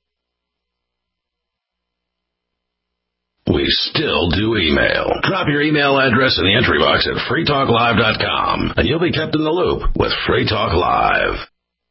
We still do email. Drop your email address in the entry box at free talk live dot com, and you'll be kept in the loop with Free Talk Live.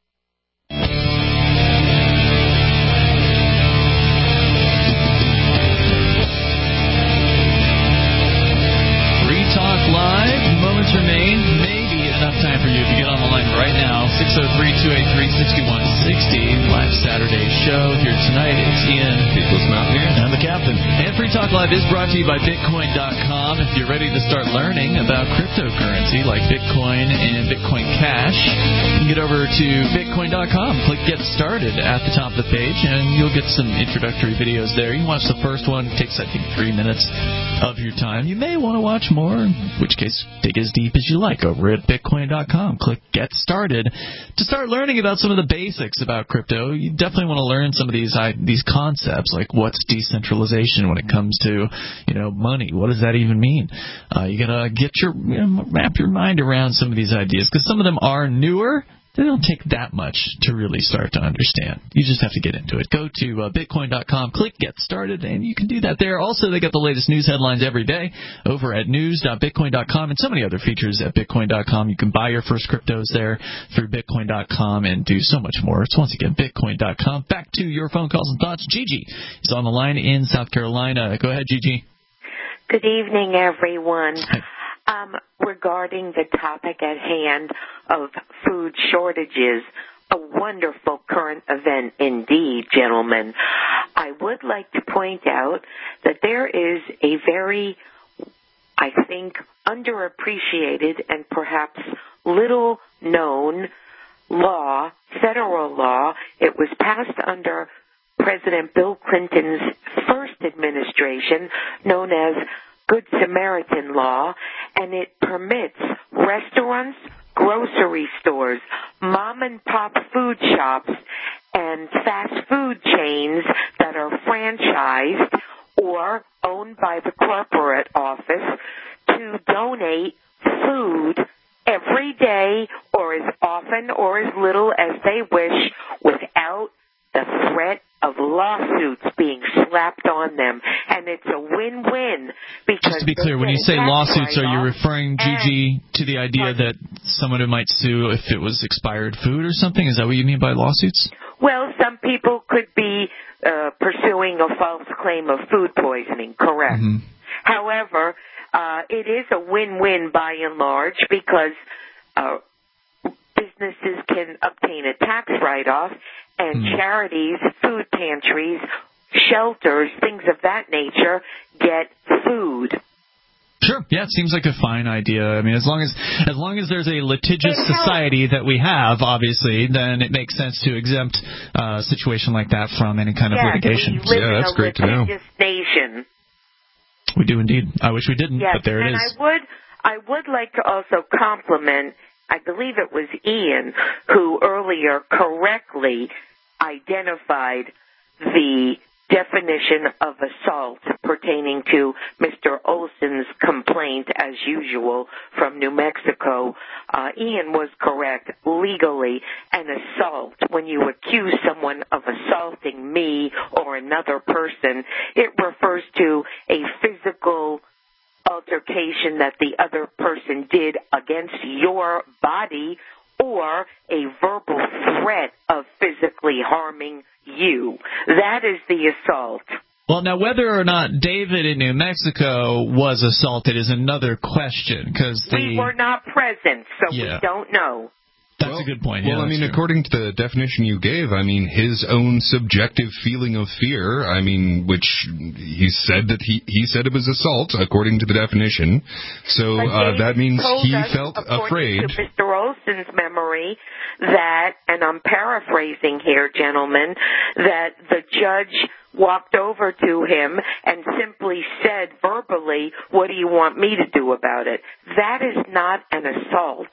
Free Talk Live. Moments remain. Maybe enough time for you if you get on the line right now. six oh three, two eight three, six one six oh. Live Saturday show here tonight. It's Ian, People's Mountaineer, and the Captain. And Free Talk Live is brought to you by Bitcoin dot com. If you're ready to start learning about cryptocurrency like Bitcoin and Bitcoin Cash, you can get over to Bitcoin dot com. Click Get Started at the top of the page, and you'll get some introductory videos there. You can watch the first one. It takes, I think, three minutes of your time. You may want to watch more, in which case, dig as deep as you like over at Bitcoin dot com. Click Get Started to start learning about some of the basics about crypto. You definitely want to learn some of these these concepts, like what's decentralization when it comes to, you know, money. What does that even mean? Uh, you gotta get your you know, wrap your mind around some of these ideas, because some of them are newer. They don't take that much to really start to understand. You just have to get into it. Go to uh, Bitcoin dot com, click Get Started, and you can do that there. Also, they got the latest news headlines every day over at news dot bitcoin dot com, and so many other features at Bitcoin dot com. You can buy your first cryptos there through Bitcoin dot com and do so much more. It's once again Bitcoin dot com. Back to your phone calls and thoughts. Gigi is on the line in South Carolina. Go ahead, Gigi. Good evening, everyone. Um, regarding the topic at hand of food shortages, a wonderful current event indeed, gentlemen. I would like to point out that there is a very, I think, underappreciated and perhaps little known law, federal law. It was passed under President Bill Clinton's first administration, known as Good Samaritan Law, and it permits restaurants, grocery stores, mom-and-pop food shops, and fast food chains that are franchised or owned by the corporate office to donate food every day or as often or as little as they wish without the threat of lawsuits being slapped on them. And it's a win-win. Because just to be clear, when you say lawsuits, are you referring, Gigi, to the idea that someone who might sue if it was expired food or something? Is that what you mean by lawsuits? Well, some people could be uh, pursuing a false claim of food poisoning, correct. Mm-hmm. However, uh, it is a win-win by and large because uh, businesses can obtain a tax write-off, and mm. charities, food pantries, shelters, things of that nature, get food. Sure. Yeah, it seems like a fine idea. I mean, as long as as long as there's a litigious society that we have, obviously, then it makes sense to exempt uh, a situation like that from any kind of yes, litigation. We live yeah, in that's a great to know. litigious nation. We do indeed. I wish we didn't, yes, but there it and is. I would, I would like to also compliment, I believe it was Ian, who earlier correctly identified the definition of assault pertaining to Mister Olson's complaint, as usual, from New Mexico. Uh, Ian was correct. Legally, an assault, when you accuse someone of assaulting me or another person, it refers to a physical altercation that the other person did against your body or a verbal threat of physically harming you. That is the assault. Well, now, whether or not David in New Mexico was assaulted is another question, because we were not present, so yeah. we don't know. That's well, a good point. Well, yeah, I mean, true. according to the definition you gave, I mean, his own subjective feeling of fear, I mean, which he said that he, he said it was assault, according to the definition. So uh, that means he us, felt afraid. To Mister Olson's memory, that, and I'm paraphrasing here, gentlemen, that the judge walked over to him and simply said verbally, "What do you want me to do about it?" That is not an assault.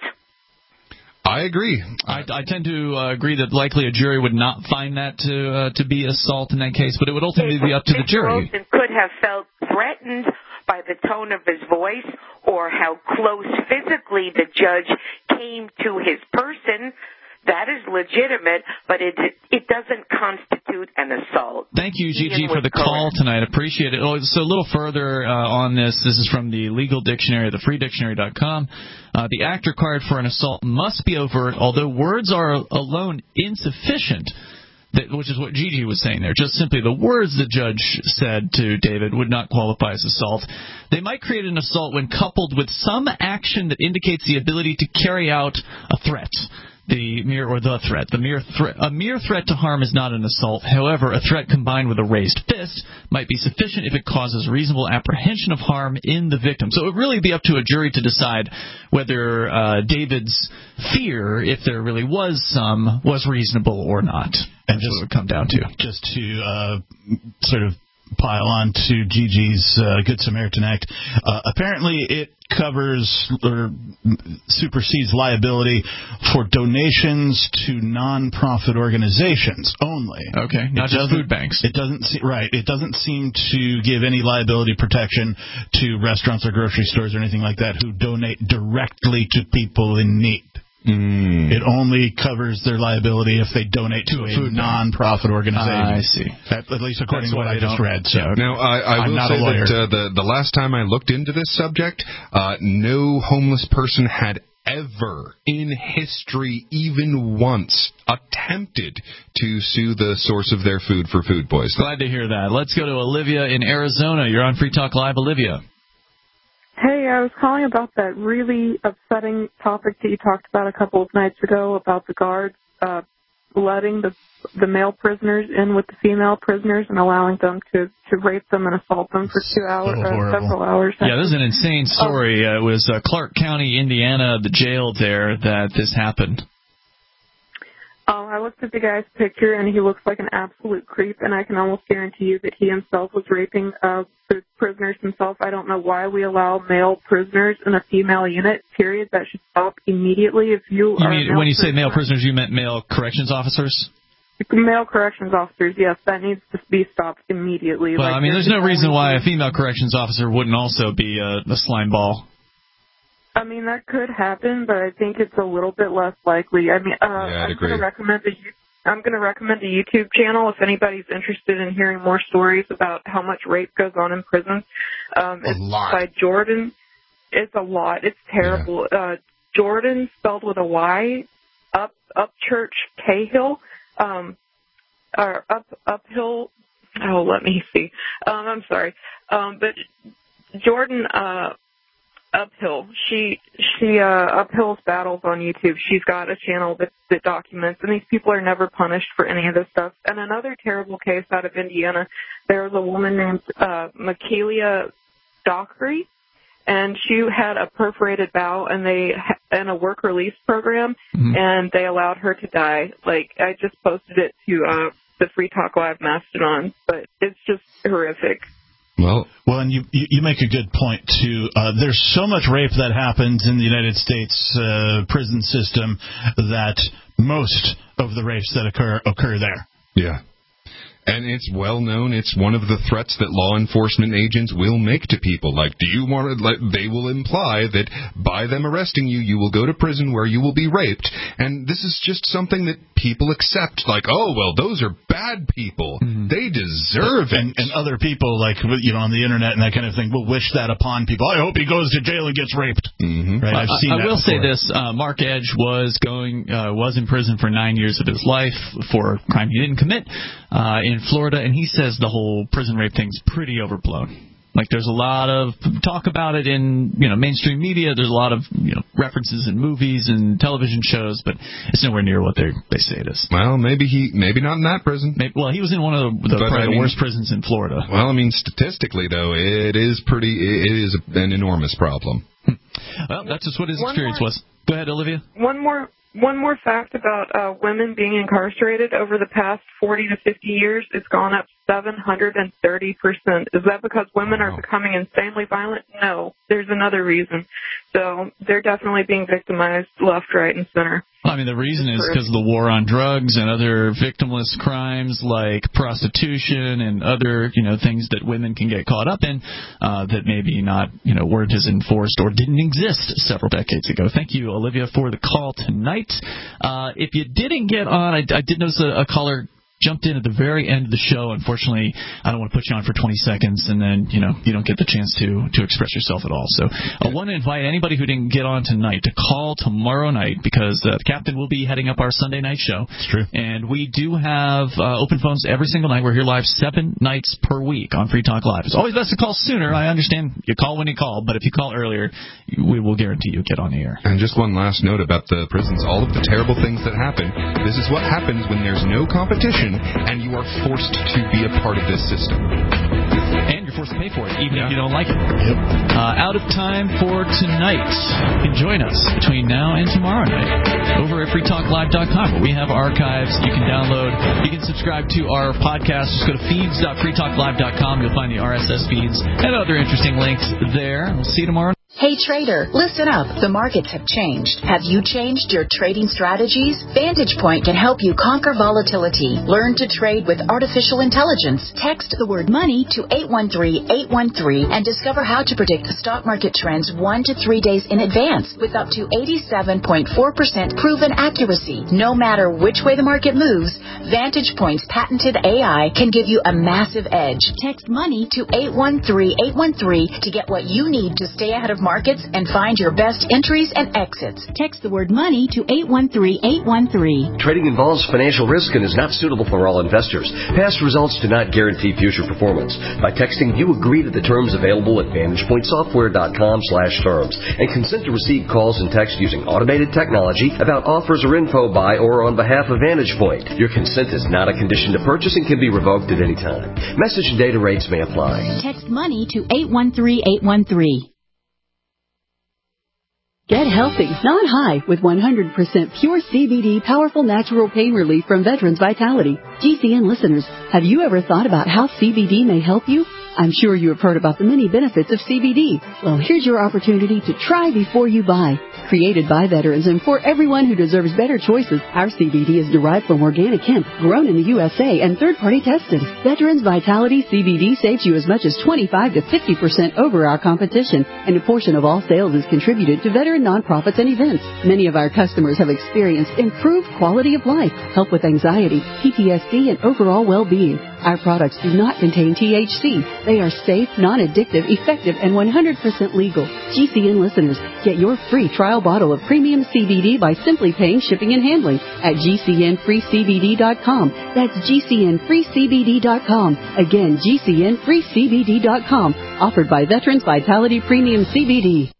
I agree. I, I tend to uh, agree that likely a jury would not find that to uh, to be assault in that case, but it would ultimately be up to the jury. Mister Olson could have felt threatened by the tone of his voice or how close physically the judge came to his person. That is legitimate, but it it doesn't constitute an assault. Thank you, Gigi, for the call tonight. Appreciate it. Oh, so a little further uh, on this. This is from the Legal Dictionary, the free dictionary dot com. Uh, the act required for an assault must be overt, although words are alone insufficient. That, which is what Gigi was saying there. Just simply the words the judge said to David would not qualify as assault. They might create an assault when coupled with some action that indicates the ability to carry out a threat. The mere or the threat. The mere threat. A mere threat to harm is not an assault. However, a threat combined with a raised fist might be sufficient if it causes reasonable apprehension of harm in the victim. So it would really be up to a jury to decide whether uh, David's fear, if there really was some, was reasonable or not. And just what it would come down to. Just to uh, sort of pile on to Gigi's uh, Good Samaritan Act. Uh, apparently, it covers or supersedes liability for donations to non-profit organizations only. Okay, not just food banks. It doesn't se- right. It doesn't seem to give any liability protection to restaurants or grocery stores or anything like that who donate directly to people in need. Mm. It only covers their liability if they donate to, to a, a non-profit organization. Uh, I see. At, at least according That's to what, what I just don't. read. So now, I, I I'm will not say a lawyer. that uh, the, the last time I looked into this subject, uh, no homeless person had ever in history, even once, attempted to sue the source of their food for food poisoning. Glad to hear that. Let's go to Olivia in Arizona. You're on Free Talk Live, Olivia. Hey, I was calling about that really upsetting topic that you talked about a couple of nights ago about the guards uh, letting the the male prisoners in with the female prisoners and allowing them to, to rape them and assault them for two hours, so uh, several hours. Yeah, this is an insane story. Uh, it was uh, Clark County, Indiana, the jail there that this happened. Um, I looked at the guy's picture, and he looks like an absolute creep, and I can almost guarantee you that he himself was raping uh, the prisoners himself. I don't know why we allow male prisoners in a female unit, period. That should stop immediately. If you, you are mean, when you prisoner, say male prisoners, you meant male corrections officers? Male corrections officers, yes, that needs to be stopped immediately. Well, like, I mean, there's no reason why a female corrections officer wouldn't also be a, a slime ball. I mean, that could happen, but I think it's a little bit less likely. I mean, uh, yeah, I'm going to recommend the I'm going to recommend a YouTube channel if anybody's interested in hearing more stories about how much rape goes on in prison. Um, a it's lot. by Jordan. It's a lot. It's terrible. Yeah. Uh, Jordan, spelled with a Y, up Upchurch Cahill, um, or up uphill. Oh, let me see. Um, I'm sorry, um, but Jordan. Uh, Uphill. She she uh, uphills battles on YouTube. She's got a channel that, that documents, and these people are never punished for any of this stuff. And another terrible case out of Indiana, there was a woman named uh, Michaela Dockery, and she had a perforated bowel, and they in a work release program, mm-hmm. and they allowed her to die. Like, I just posted it to uh, the Free Talk Live Mastodon, but it's just horrific. Well, well, and you you make a good point too. Uh, there's so much rape that happens in the United States uh, prison system that most of the rapes that occur occur there. Yeah. And it's well known, it's one of the threats that law enforcement agents will make to people. Like, do you want to, like, they will imply that by them arresting you, you will go to prison where you will be raped. And this is just something that people accept. Like, oh, well, those are bad people. Mm-hmm. They deserve and, it. And other people, like, you know, on the internet and that kind of thing, will wish that upon people. I hope he goes to jail and gets raped. Mm-hmm. Right? I've seen I, I that will before. say this. Uh, Mark Edge was going, uh, was in prison for nine years of his life for a crime he didn't commit uh, in Florida, and he says the whole prison rape thing's pretty overblown. Like, there's a lot of talk about it in, you know, mainstream media. There's a lot of, you know, references in movies and television shows, but it's nowhere near what they they say it is. Well, maybe he, maybe not in that prison. Maybe, well, he was in one of the, the probably I the mean, worst prisons in Florida. Well, I mean, statistically though, it is pretty, it is an enormous problem. Well, that's just what his One experience more. was. Go ahead, Olivia. One more one more fact about uh, women being incarcerated over the past forty to fifty years, it's gone up seven hundred thirty percent. Is that because women are becoming insanely violent? No. There's another reason. So they're definitely being victimized left, right, and center. I mean, the reason is because of the war on drugs and other victimless crimes like prostitution and other, you know, things that women can get caught up in uh, that maybe not, you know, weren't as enforced or didn't exist several decades ago. Thank you, Olivia, for the call tonight. Uh, if you didn't get on, I, I did notice a, a caller jumped in at the very end of the show. Unfortunately, I don't want to put you on for twenty seconds, and then, you know, you don't get the chance to to express yourself at all. So I want to invite anybody who didn't get on tonight to call tomorrow night, because uh, the captain will be heading up our Sunday night show. It's true. And we do have uh, open phones every single night. We're here live seven nights per week on Free Talk Live. It's always best to call sooner. I understand you call when you call, but if you call earlier, we will guarantee you get on the air. And just one last note about the prisons. All of the terrible things that happen, this is what happens when there's no competition and you are forced to be a part of this system. And you're forced to pay for it, even yeah. if you don't like it. Yep. Uh, out of time for tonight. You can join us between now and tomorrow night over at free talk live dot com, where we have archives you can download. You can subscribe to our podcast. Just go to feeds dot free talk live dot com. You'll find the R S S feeds and other interesting links there. We'll see you tomorrow. Hey trader, listen up. The markets have changed. Have you changed your trading strategies? Vantage Point can help you conquer volatility. Learn to trade with artificial intelligence. Text the word money to eight one three, eight one three and discover how to predict the stock market trends one to three days in advance with up to eighty-seven point four percent proven accuracy. No matter which way the market moves, Vantage Point's patented A I can give you a massive edge. Text money to eight one three, eight one three to get what you need to stay ahead of markets and find your best entries and exits. Text the word money to eight one three, eight one three. Trading involves financial risk and is not suitable for all investors. Past results do not guarantee future performance. By texting, you agree to the terms available at vantage point software dot com slash terms and consent to receive calls and text using automated technology about offers or info by or on behalf of Vantage Point. Your consent is not a condition to purchase and can be revoked at any time. Message and data rates may apply. Text money to eight one three, eight one three. Get healthy, not high, with one hundred percent pure C B D powerful natural pain relief from Veterans Vitality. G C N listeners, have you ever thought about how C B D may help you? I'm sure you have heard about the many benefits of C B D. Well, here's your opportunity to try before you buy. Created by veterans and for everyone who deserves better choices, our C B D is derived from organic hemp, grown in the U S A, and third-party tested. Veterans Vitality C B D saves you as much as twenty-five to fifty percent over our competition, and a portion of all sales is contributed to veteran nonprofits and events. Many of our customers have experienced improved quality of life, help with anxiety, P T S D, and overall well-being. Our products do not contain T H C. They are safe, non-addictive, effective, and one hundred percent legal. G C N listeners, get your free trial bottle of premium C B D by simply paying shipping and handling at G C N free C B D dot com. That's G C N free C B D dot com. Again, G C N free C B D dot com. Offered by Veterans Vitality Premium C B D.